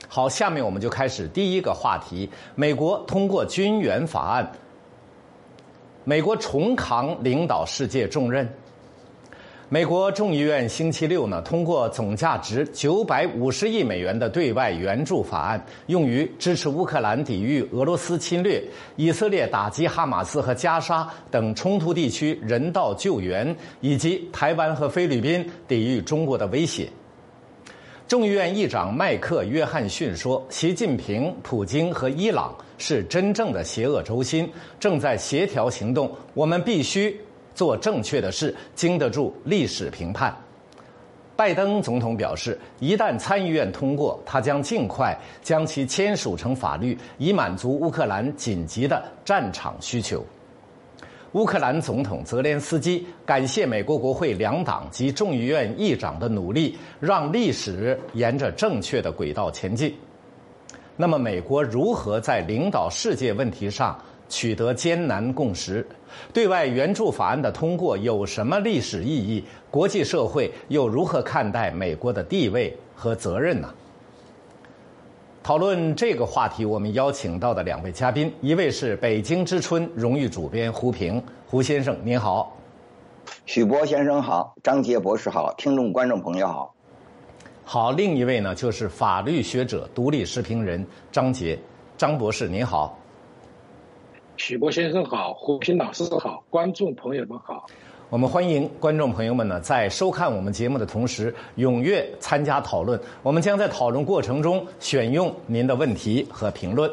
好，下面我们就开始第一个话题：美国通过军援法案，美国重扛领导世界重任。美国众议院星期六通过总价值950亿美元的对外援助法案，用于支持乌克兰抵御俄罗斯侵略、以色列打击哈马斯和加沙等冲突地区人道救援，以及台湾和菲律宾抵御中国的威胁。众议院议长麦克约翰逊说，习近平、普京和伊朗是真正的邪恶轴心，正在协调行动，我们必须做正确的事，经得住历史评判。拜登总统表示，一旦参议院通过，他将尽快将其签署成法律，以满足乌克兰紧急的战场需求。乌克兰总统泽连斯基感谢美国国会两党及众议院议长的努力，让历史沿着正确的轨道前进。那么，美国如何在领导世界问题上取得艰难共识？对外援助法案的通过有什么历史意义？国际社会又如何看待美国的地位和责任呢？讨论这个话题，我们邀请到的两位嘉宾，一位是北京之春荣誉主编胡平，胡先生您好。 许波先生好，张杰博士好，听众观众朋友好。 好，另一位呢就是法律学者、独立时评人张杰，张博士您好。 许波先生好，胡平老师好，观众朋友们好。 我们欢迎观众朋友们呢，在收看我们节目的同时，踊跃参加讨论。我们将在讨论过程中选用您的问题和评论。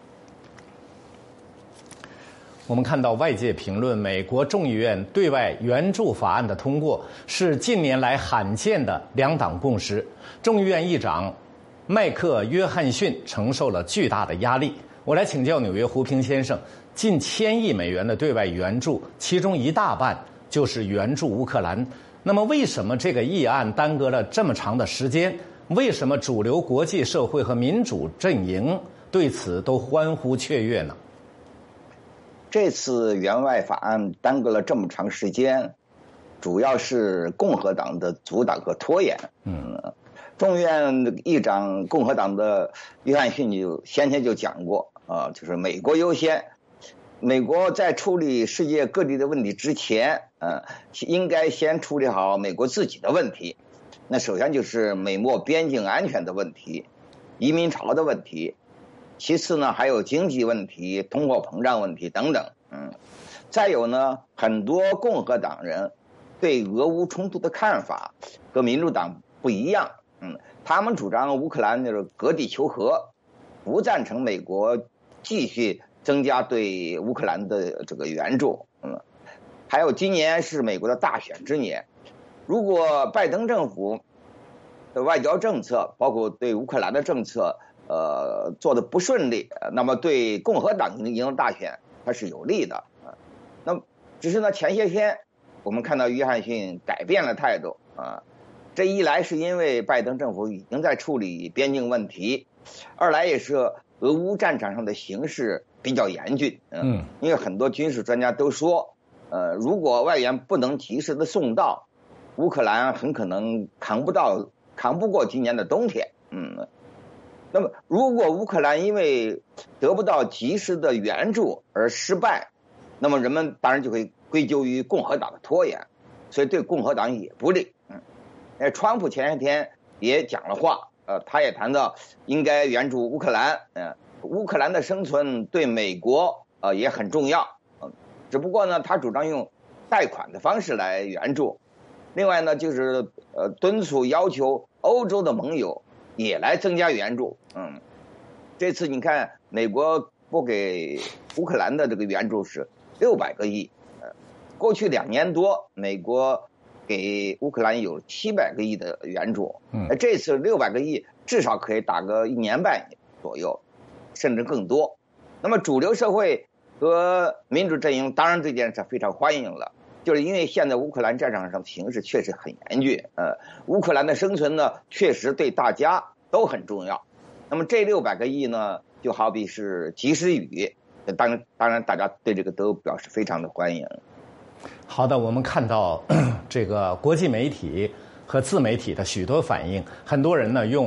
我们看到外界评论，美国众议院对外援助法案的通过是近年来罕见的两党共识。众议院议长麦克约翰逊承受了巨大的压力。我来请教纽约胡平先生，近1000亿美元的对外援助，其中一大半就是援助乌克兰。那么为什么这个议案耽搁了这么长的时间？为什么主流国际社会和民主阵营对此都欢呼雀跃呢？ 这次援外法案耽搁了这么长时间，主要是共和党的阻挡和拖延。众议院议长共和党的约翰逊先前就讲过，就是美国优先。美国在处理世界各地的问题之前，应该先处理好美国自己的问题。那首先就是美墨边境安全的问题，移民潮的问题，其次呢还有经济问题、通货膨胀问题等等。再有呢，很多共和党人对俄乌冲突的看法和民主党不一样。他们主张乌克兰就是割地求和，不赞成美国继续增加对乌克兰的这个援助。还有今年是美国的大选之年，如果拜登政府的外交政策，包括对乌克兰的政策，做得不顺利，那么对共和党赢大选它是有利的。那只是呢，前些天我们看到约翰逊改变了态度这一来是因为拜登政府已经在处理边境问题，二来也是俄乌战场上的形势比较严峻。因为很多军事专家都说，如果外援不能及时的送到，乌克兰很可能扛不过今年的冬天。那么如果乌克兰因为得不到及时的援助而失败，那么人们当然就会归咎于共和党的拖延，所以对共和党也不利。川普前些天也讲了话，他也谈到应该援助乌克兰，乌克兰的生存对美国也很重要，只不过呢，他主张用贷款的方式来援助。另外呢，就是敦促要求欧洲的盟友也来增加援助。这次你看，美国拨给乌克兰的这个援助是600个亿，过去2年多，美国给乌克兰有700个亿的援助，这次600个亿至少可以打个1年半左右，甚至更多。那么主流社会和民主阵营当然这件事非常欢迎了，就是因为现在乌克兰战场上的形势确实很严峻，乌克兰的生存呢确实对大家都很重要。那么这600个亿呢，就好比是及时雨，当然大家对这个都表示非常的欢迎。 好的，我们看到这个国际媒体和自媒体的许多反应，很多人呢用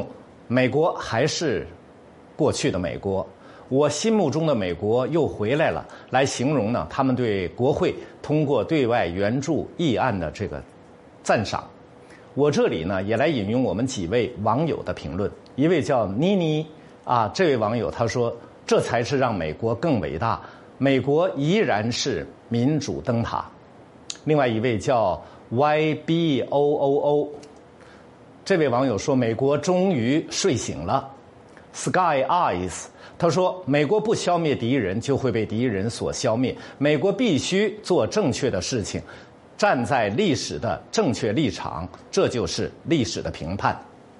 美国还是过去的美国，我心目中的美国又回来了，来形容呢他们对国会通过对外援助议案的这个赞赏。我这里呢也来引用我们几位网友的评论。一位叫妮妮啊，这位网友他说，这才是让美国更伟大，美国依然是民主灯塔。另外一位叫 YBOOO， 这位网友说，美国终于睡醒了。Sky Eyes， 他说，美国不消灭敌人就会被敌人所消灭，美国必须做正确的事情，站在历史的正确立场，这就是历史的评判。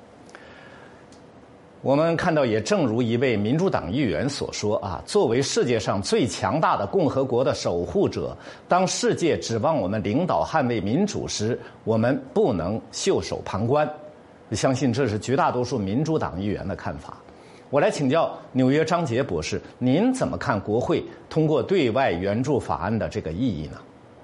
我们看到，也正如一位民主党议员所说啊，作为世界上最强大的共和国的守护者，当世界指望我们领导捍卫民主时，我们不能袖手旁观。相信这是绝大多数民主党议员的看法。我来请教纽约张杰博士，您怎么看国会通过对外援助法案的这个意义呢？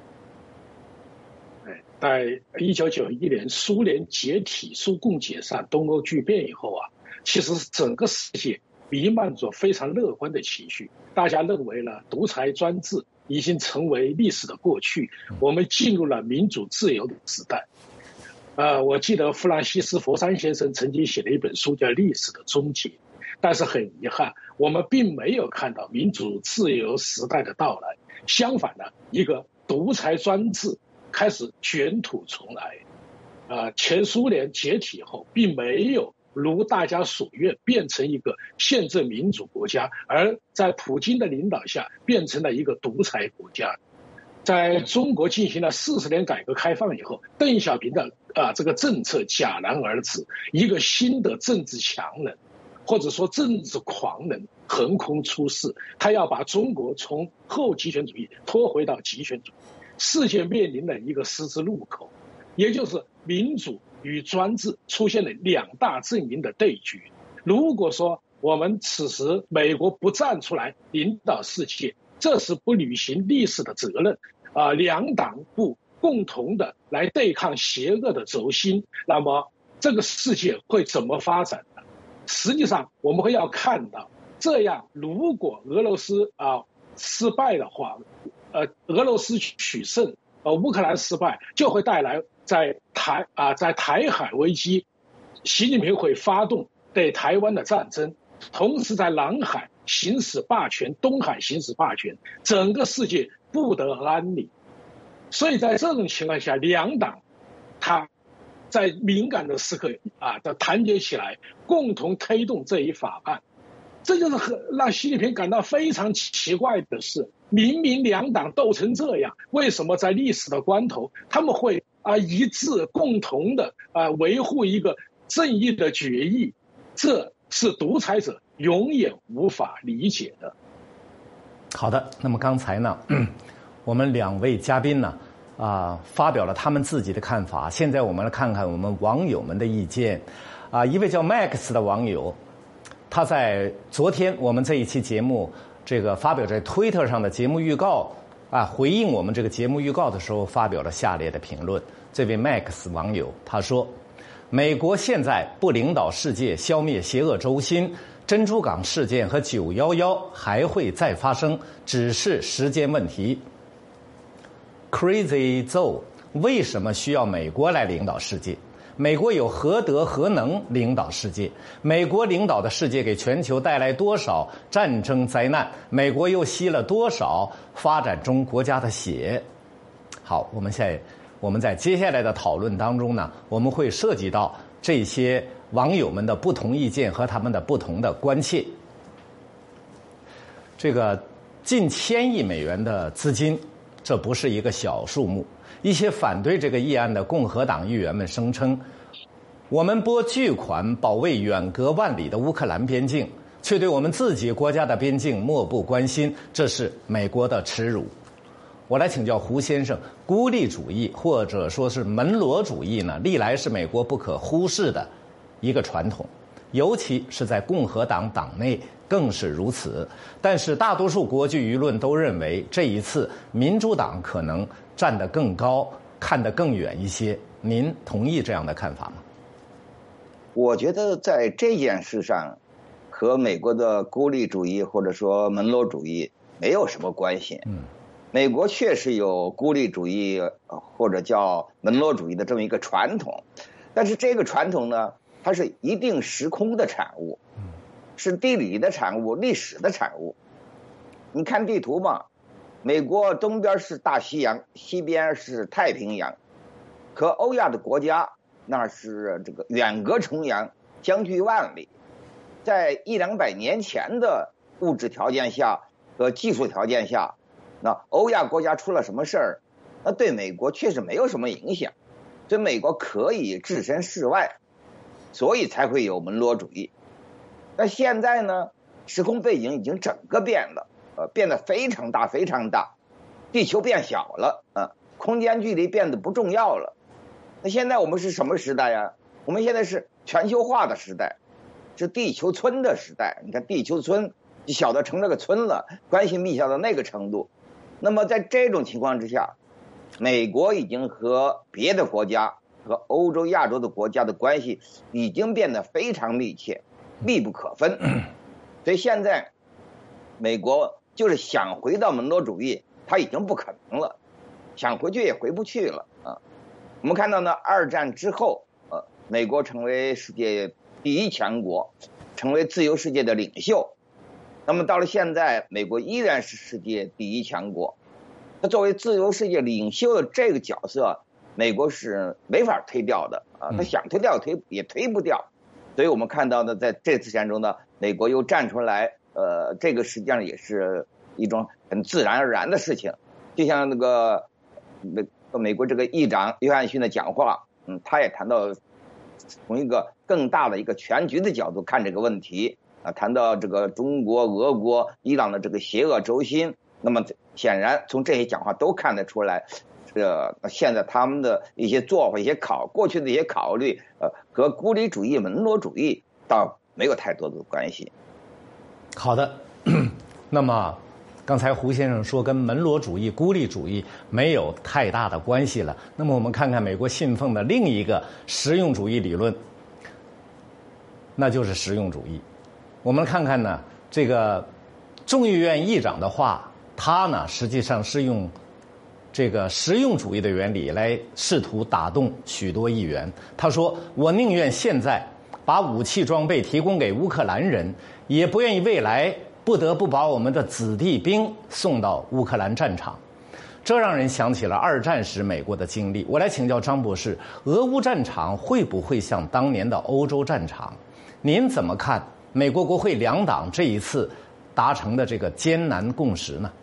在1991年苏联解体、苏共解散、东欧剧变以后啊，其实整个世界弥漫着非常乐观的情绪，大家认为呢，独裁专制已经成为历史的过去，我们进入了民主自由的时代。我记得弗兰西斯·佛山先生曾经写了一本书叫《历史的终结》，但是很遗憾，我们并没有看到民主自由时代的到来，相反呢，一个独裁专制开始卷土重来。前苏联解体后，并没有如大家所愿变成一个宪政民主国家，而在普京的领导下变成了一个独裁国家。在中国进行了40年改革开放以后，邓小平的这个政策戛然而止，一个新的政治强人或者说政治狂人横空出世，他要把中国从后极权主义拖回到极权主义。世界面临了一个十字路口，也就是民主与专制出现了两大阵营的对决。如果说我们此时美国不站出来领导世界，这是不履行历史的责任。两党不共同的来对抗邪恶的轴心，那么这个世界会怎么发展呢？实际上我们会要看到，这样如果俄罗斯失败的话，俄罗斯取胜，乌克兰失败，就会带来在台海危机，习近平会发动对台湾的战争，同时在南海行使霸权，东海行使霸权，整个世界不得安宁。所以在这种情况下，两党他在敏感的时刻的团结起来，共同推动这一法案。这就是让习近平感到非常奇怪的是，明明两党斗成这样，为什么在历史的关头他们会一致共同的维护一个正义的决议？这是独裁者永远无法理解的。 好的，那么刚才呢，我们两位嘉宾呢发表了他们自己的看法。现在我们来看看我们网友们的意见。一位叫 Max 的网友，他在昨天我们这一期节目这个发表在推特上的节目预告回应我们这个节目预告的时候，发表了下列的评论。这位 Max 网友他说，美国现在不领导世界消灭邪恶轴心，珍珠港事件和911还会再发生，只是时间问题。Crazy Zoe， 为什么需要美国来领导世界？美国有何德何能领导世界？美国领导的世界给全球带来多少战争灾难？美国又吸了多少发展中国家的血？好，我们在接下来的讨论当中呢，我们会涉及到这些网友们的不同意见和他们的不同的关切。这个近1000亿美元的资金，这不是一个小数目。一些反对这个议案的共和党议员们声称，我们拨巨款保卫远隔万里的乌克兰边境，却对我们自己国家的边境漠不关心，这是美国的耻辱。我来请教胡先生，孤立主义或者说是门罗主义呢，历来是美国不可忽视的一个传统，尤其是在共和党党内更是如此。但是大多数国际舆论都认为，这一次民主党可能站得更高，看得更远一些。您同意这样的看法吗？ 我觉得在这件事上，和美国的孤立主义或者说门罗主义没有什么关系。美国确实有孤立主义或者叫门罗主义的这么一个传统，但是这个传统呢，它是一定时空的产物，是地理的产物、历史的产物。你看地图嘛，美国东边是大西洋，西边是太平洋，和欧亚的国家那是这个远隔重洋，相距万里。在100-200年前的物质条件下和技术条件下，那欧亚国家出了什么事儿，那对美国确实没有什么影响，所以美国可以置身事外，所以才会有门罗主义。那现在呢，时空背景已经整个变了，变得非常大非常大，地球变小了，空间距离变得不重要了。那现在我们是什么时代呀？我们现在是全球化的时代，是地球村的时代。你看地球村小的成了个村了，关系密切到那个程度。那么在这种情况之下，美国已经和别的国家和欧洲、亚洲的国家的关系已经变得非常密切，密不可分。所以现在美国就是想回到门罗主义，它已经不可能了，想回去也回不去了啊。我们看到呢，二战之后，美国成为世界第一强国，成为自由世界的领袖。那么到了现在，美国依然是世界第一强国。那作为自由世界领袖的这个角色，美国是没法推掉的啊，他想推掉也推不掉。所以我们看到呢，在这次战争呢，美国又站出来，这个实际上也是一种很自然而然的事情。就像那个美国这个议长约翰逊的讲话，他也谈到从一个更大的一个全局的角度看这个问题啊，谈到这个中国、俄国、伊朗的这个邪恶轴心。那么显然从这些讲话都看得出来，现在他们的一些做法、过去的一些考虑，和孤立主义、门罗主义倒没有太多的关系。 好的，那么刚才胡先生说跟门罗主义、孤立主义没有太大的关系了。那么我们看看美国信奉的另一个实用主义理论，那就是实用主义。我们看看呢，这个众议院议长的话，他呢实际上是用这个实用主义的原理来试图打动许多议员。他说：“我宁愿现在把武器装备提供给乌克兰人，也不愿意未来不得不把我们的子弟兵送到乌克兰战场。”这让人想起了二战时美国的经历。我来请教张博士，俄乌战场会不会像当年的欧洲战场？您怎么看美国国会两党这一次达成的这个艰难共识呢？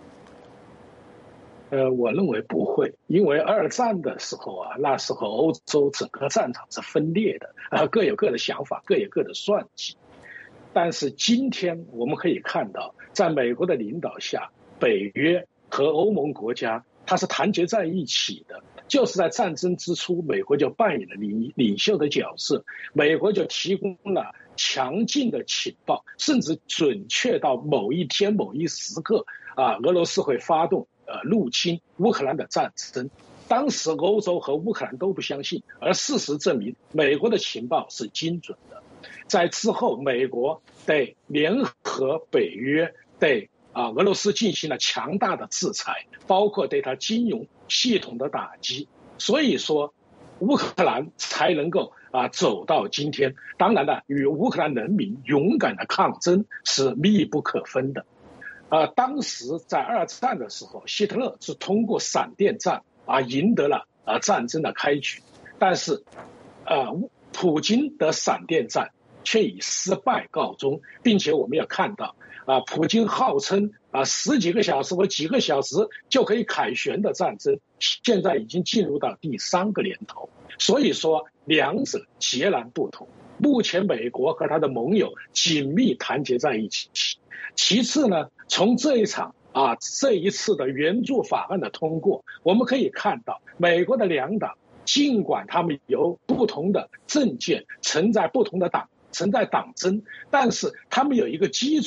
我认为不会，因为二战的时候啊，那时候欧洲整个战场是分裂的，各有各的想法，各有各的算计。但是今天我们可以看到，在美国的领导下，北约和欧盟国家它是团结在一起的。就是在战争之初，美国就扮演了领袖的角色，美国就提供了强劲的情报，甚至准确到某一天某一时刻啊，俄罗斯会发动入侵乌克兰的战争。当时欧洲和乌克兰都不相信，而事实证明美国的情报是精准的。在之后，美国对联合北约对俄罗斯进行了强大的制裁，包括对它金融系统的打击。所以说乌克兰才能够走到今天。当然了，与乌克兰人民勇敢的抗争是密不可分的。当时在二战的时候，希特勒是通过闪电战赢得了战争的开局，但是普京的闪电战却以失败告终，并且我们要看到普京号称十几个小时或几个小时就可以凯旋的战争，现在已经进入到第3个年头。所以说两者截然不同。目前美国和他的盟友紧密团结在一起。其次呢，从这一次的援助法案的通过，我们可以看到美国的两党尽管他们有不同的政见，存在不同的党争，但是他们有一个基础，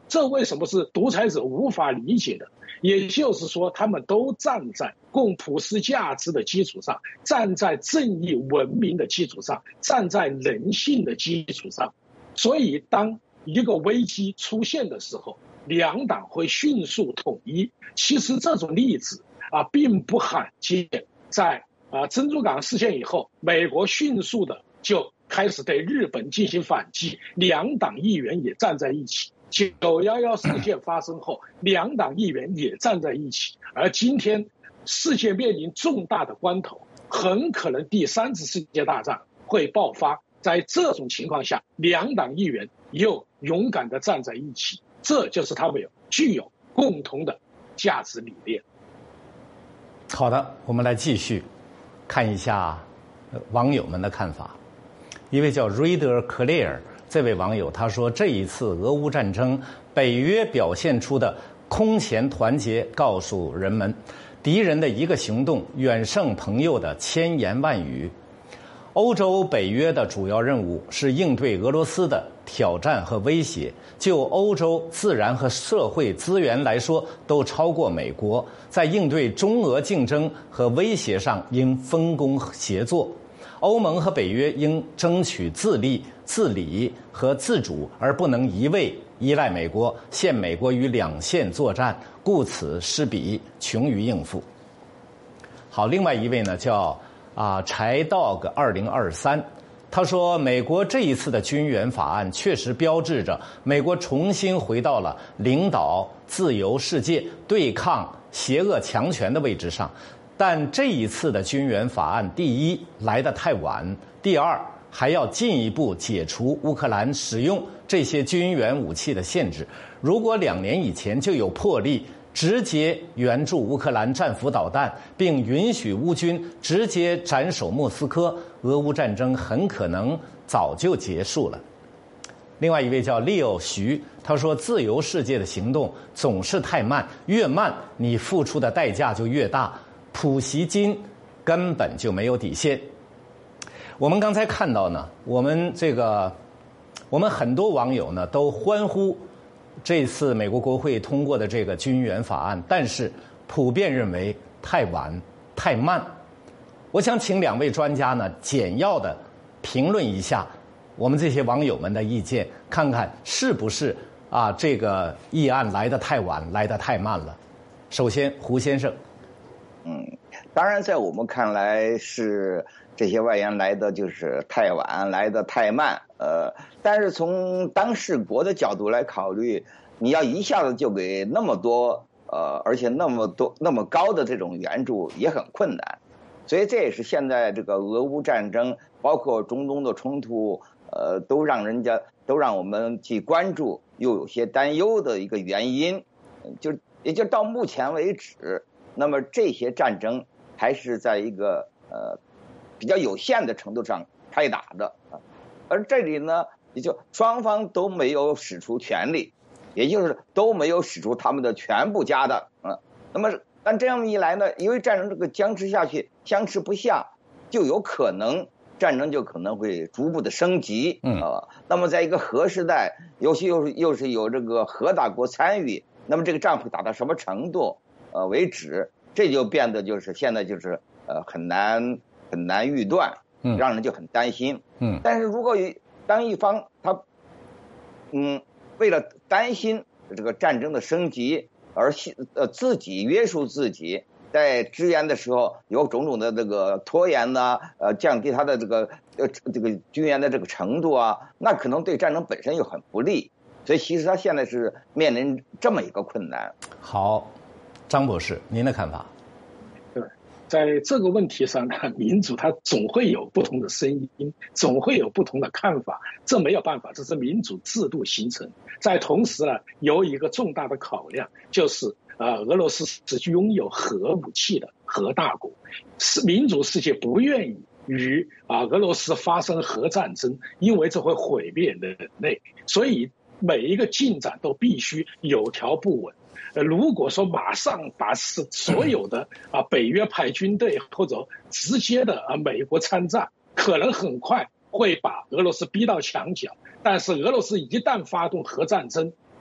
这为什么是独裁者无法理解的？也就是说，他们都站在共普世价值的基础上，站在正义文明的基础上，站在人性的基础上。所以当一个危机出现的时候，两党会迅速统一。其实这种例子并不罕见。在珍珠港事件以后，美国迅速的就开始对日本进行反击，两党议员也站在一起。911事件发生后，两党议员也站在一起。而今天世界面临重大的关头，很可能第3次世界大战会爆发。在这种情况下，两党议员又勇敢地站在一起，这就是他们具有共同的价值理念。 好的，我们来继续看一下网友们的看法。一位叫 Reader Clear 这位网友他说，这一次俄乌战争，北约表现出的空前团结告诉人们，敌人的一个行动远胜朋友的千言万语。欧洲北约的主要任务是应对俄罗斯的挑战和威胁，就欧洲自然和社会资源来说都超过美国，在应对中俄竞争和威胁上应分工协作。欧盟和北约应争取自立、自理和自主，而不能一味依赖美国，陷美国于两线作战，顾此失彼，穷于应付。好，另外一位呢叫柴 dog 2023，他说，美国这一次的军援法案确实标志着美国重新回到了领导自由世界、对抗邪恶强权的位置上。但这一次的军援法案，第一来得太晚，第二还要进一步解除乌克兰使用这些军援武器的限制。如果2年以前就有魄力直接援助乌克兰战斧导弹，并允许乌军直接斩首莫斯科，俄乌战争很可能早就结束了。另外一位叫 Leo 徐，他说，自由世界的行动总是太慢，越慢你付出的代价就越大，普希金根本就没有底线。我们刚才看到呢，我们很多网友呢都欢呼这次美国国会通过的这个军援法案，但是普遍认为太晚太慢。我想请2位专家呢简要的评论一下我们这些网友们的意见，看看是不是这个议案来得太晚，来得太慢了。首先胡先生。 当然在我们看来是这些外援来的就是太晚，来的太慢。但是从当事国的角度来考虑，你要一下子就给那么多而且那么高的这种援助也很困难。所以这也是现在这个俄乌战争，包括中东的冲突，都让我们去关注，又有些担忧的一个原因。也就到目前为止，那么这些战争还是在一个比较有限的程度上开打的，而这里呢，也就双方都没有使出全力，也就是都没有使出他们的全部家当。那么但这样一来呢，因为战争这个僵持下去，僵持不下，就有可能战争就可能会逐步的升级。那么在一个核时代，尤其又是有这个核大国参与，那么这个仗会打到什么程度为止？这就变得就是现在就是很难预断，让人就很担心。但是如果当一方他为了担心这个战争的升级而自己约束自己，在支援的时候有种种的这个拖延呢，降低他的这个军援的这个程度啊，那可能对战争本身又很不利。所以其实他现在是面临这么一个困难。 好，张博士，您的看法？ 对，在这个问题上呢，民主它总会有不同的声音，总会有不同的看法，这没有办法，这是民主制度形成。在同时呢，有一个重大的考量，就是俄罗斯是拥有核武器的核大国，民主世界不愿意与俄罗斯发生核战争，因为这会毁灭人类，所以每一个进展都必须有条不紊。如果说马上把所有的北约派军队或者直接的美国参战，可能很快会把俄罗斯逼到墙角。但是俄罗斯一旦发动核战争，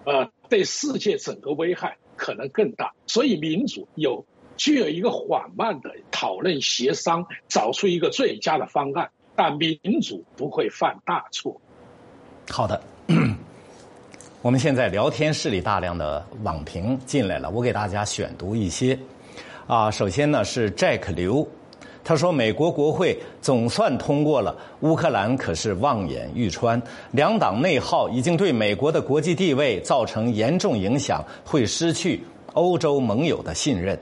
对世界整个危害可能更大。所以民主具有一个缓慢的讨论协商，找出一个最佳的方案，但民主不会犯大错。 好的，我们现在聊天室里大量的网评进来了，我给大家选读一些。首先呢是 Jack 刘，他说美国国会总算通过了乌克兰，可是望眼欲穿，两党内耗已经对美国的国际地位造成严重影响，会失去欧洲盟友的信任。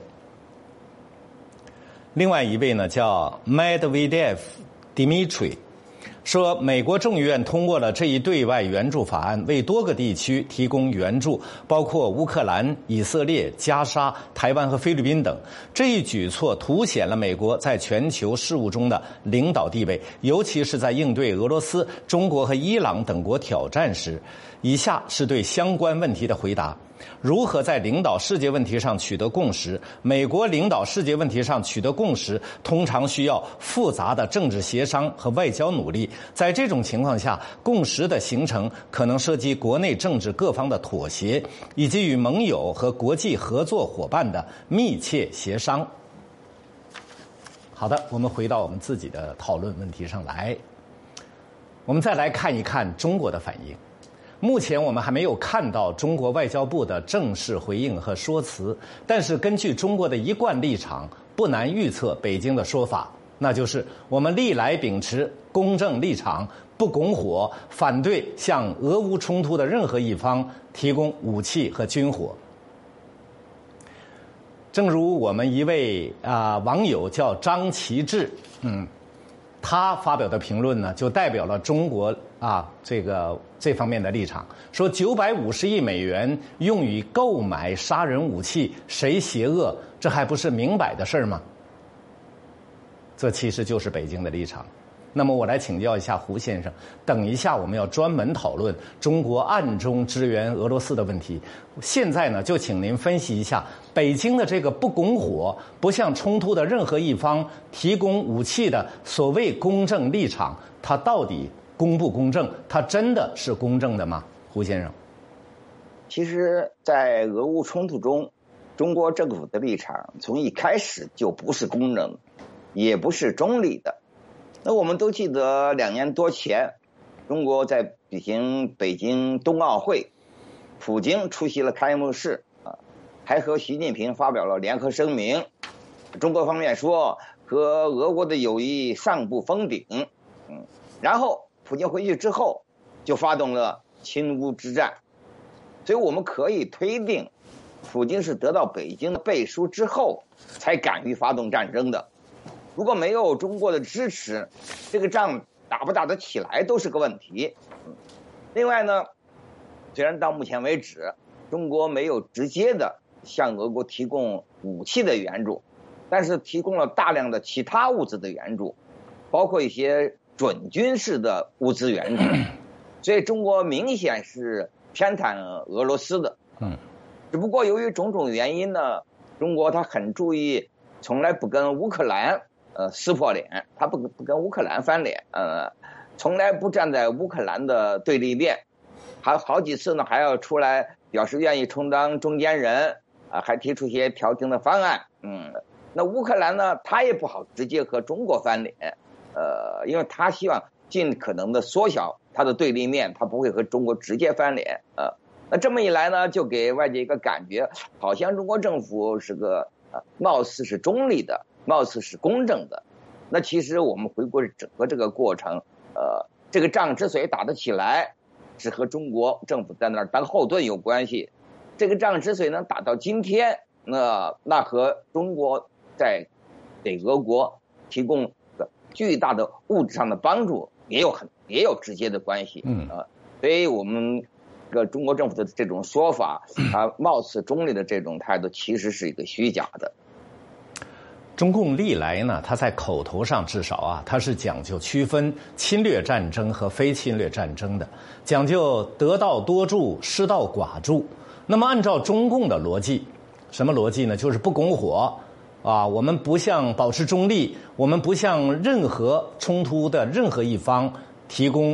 另外一位呢叫 Medvedev Dmitry， 说美国众议院通过了这一对外援助法案，为多个地区提供援助，包括乌克兰、以色列、加沙、台湾和菲律宾等。这一举措凸显了美国在全球事务中的领导地位，尤其是在应对俄罗斯、中国和伊朗等国挑战时。以下是对相关问题的回答。如何在领导世界问题上取得共识？美国领导世界问题上取得共识，通常需要复杂的政治协商和外交努力。在这种情况下，共识的形成可能涉及国内政治各方的妥协，以及与盟友和国际合作伙伴的密切协商。好的，我们回到我们自己的讨论问题上来。我们再来看一看中国的反应。目前我们还没有看到中国外交部的正式回应和说辞，但是根据中国的一贯立场，不难预测北京的说法，那就是我们历来秉持公正立场，不拱火，反对向俄乌冲突的任何一方提供武器和军火。正如我们一位网友叫张其志，他发表的评论呢，就代表了中国这方面的立场，说950亿美元用于购买杀人武器，谁邪恶？这还不是明摆的事儿吗？这其实就是北京的立场。那么我来请教一下胡先生，等一下我们要专门讨论中国暗中支援俄罗斯的问题。现在呢，就请您分析一下北京的这个不拱火、不向冲突的任何一方提供武器的所谓公正立场，它到底公不公正？它真的是公正的吗？胡先生， 其实，在俄乌冲突中，中国政府的立场从一开始就不是公正，也不是中立的。那我们都记得2年多前，中国在举行北京冬奥会，普京出席了开幕式，还和习近平发表了联合声明。中国方面说和俄国的友谊尚不封顶，然后普京回去之后就发动了侵乌之战，所以我们可以推定，普京是得到北京的背书之后才敢于发动战争的。如果没有中国的支持，这个仗打不打得起来都是个问题。另外呢，虽然到目前为止中国没有直接的向俄国提供武器的援助，但是提供了大量的其他物资的援助，包括一些准军事的物资援助，所以中国明显是偏袒俄罗斯的。只不过由于种种原因呢，中国他很注意，从来不跟乌克兰撕破脸，他不跟乌克兰翻脸，从来不站在乌克兰的对立面，还好几次呢还要出来表示愿意充当中间人，还提出一些调停的方案。那乌克兰呢，他也不好直接和中国翻脸，因为他希望尽可能的缩小他的对立面，他不会和中国直接翻脸。那这么一来呢，就给外界一个感觉，好像中国政府是个貌似是中立的，貌似是公正的。那其实我们回顾整个这个过程，这个仗之所以打得起来，是和中国政府在那儿当后盾有关系。这个仗之所以能打到今天，那和中国在给俄国提供巨大的物质上的帮助也有直接的关系。所以我们中国政府的这种说法，貌似中立的这种态度，其实是一个虚假的。 中共历来呢，它在口头上至少它是讲究区分侵略战争和非侵略战争的，讲究得道多助，失道寡助。那么按照中共的逻辑，什么逻辑呢？就是不拱火我们不向保持中立，我们不向任何冲突的任何一方提供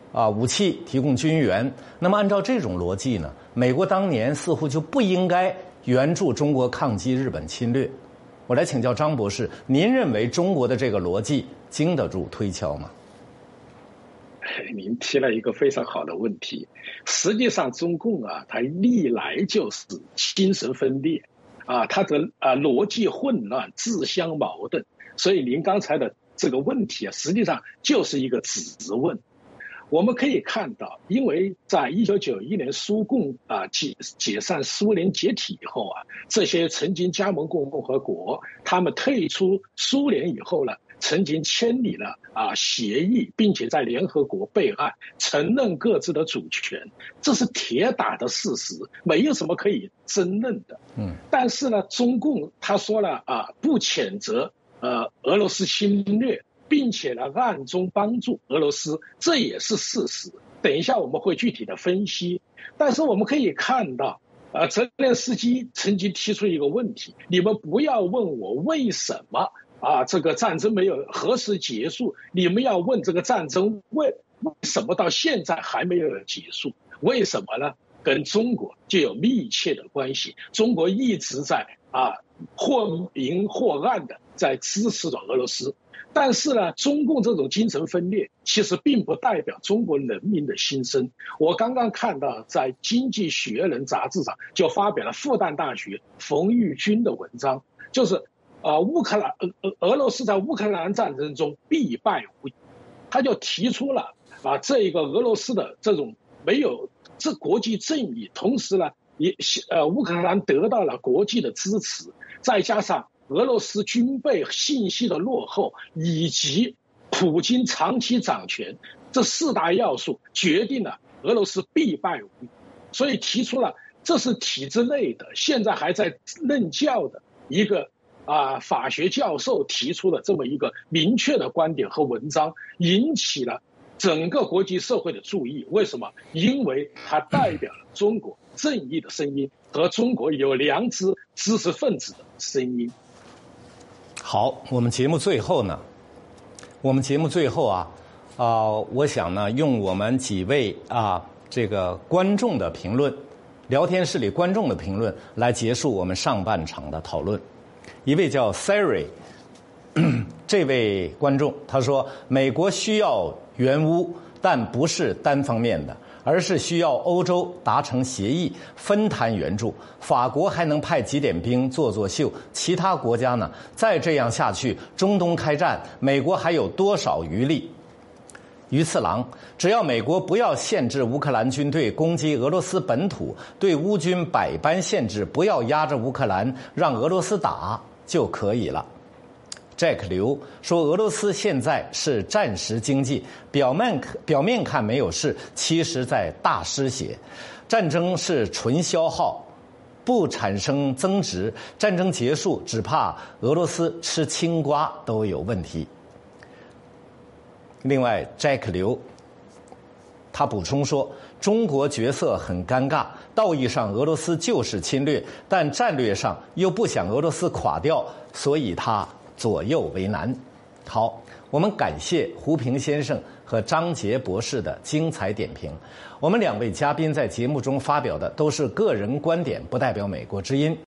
武器，提供军援。那么按照这种逻辑呢，美国当年似乎就不应该援助中国抗击日本侵略。我来请教张博士，您认为中国的这个逻辑经得住推敲吗？ 您提了一个非常好的问题。实际上，中共它历来就是精神分裂，它的逻辑混乱、自相矛盾。所以您刚才的这个问题实际上就是一个质问。我们可以看到，因为在1991年苏共解散、苏联解体以后这些曾经加盟共和国，他们退出苏联以后呢，曾经签订了协议，并且在联合国备案，承认各自的主权，这是铁打的事实，没有什么可以争论的。但是呢，中共他说了不谴责俄罗斯侵略，并且呢暗中帮助俄罗斯，这也是事实。等一下我们会具体的分析。但是我们可以看到，泽连斯基曾经提出一个问题：你们不要问我为什么这个战争没有何时结束，你们要问这个战争为什么到现在还没有结束？为什么呢？跟中国就有密切的关系。中国一直在或明或暗的在支持着俄罗斯。但是呢，中共这种精神分裂其实并不代表中国人民的心声。我刚刚看到在《经济学人》杂志上就发表了复旦大学冯玉军的文章，就是俄罗斯在乌克兰战争中必败无疑。他就提出了这个俄罗斯的这种没有这国际正义，同时呢乌克兰得到了国际的支持，再加上俄罗斯军备信息的落后，以及普京长期掌权，这4大要素决定了俄罗斯必败无疑。所以提出了这是体制内的，现在还在任教的一个法学教授提出的这么一个明确的观点和文章，引起了整个国际社会的注意。为什么？因为它代表了中国正义的声音和中国有良知知识分子的声音。 好，我们节目最后我想呢，用我们几位这个观众的评论，聊天室里观众的评论来结束我们上半场的讨论。一位叫 Siri 这位观众他说，美国需要援乌，但不是单方面的，而是需要欧洲达成协议，分摊援助。法国还能派几点兵做秀，其他国家呢？再这样下去，中东开战，美国还有多少余力？于次郎，只要美国不要限制乌克兰军队攻击俄罗斯本土，对乌军百般限制，不要压着乌克兰让俄罗斯打就可以了。Jack 刘说，俄罗斯现在是战时经济，表面看没有事，其实在大失血。战争是纯消耗，不产生增值，战争结束只怕俄罗斯吃青瓜都有问题。另外 Jack 刘他补充说，中国角色很尴尬，道义上俄罗斯就是侵略，但战略上又不想俄罗斯垮掉，所以他左右为难。好，我们感谢胡平先生和张杰博士的精彩点评。我们2位嘉宾在节目中发表的都是个人观点，不代表美国之音。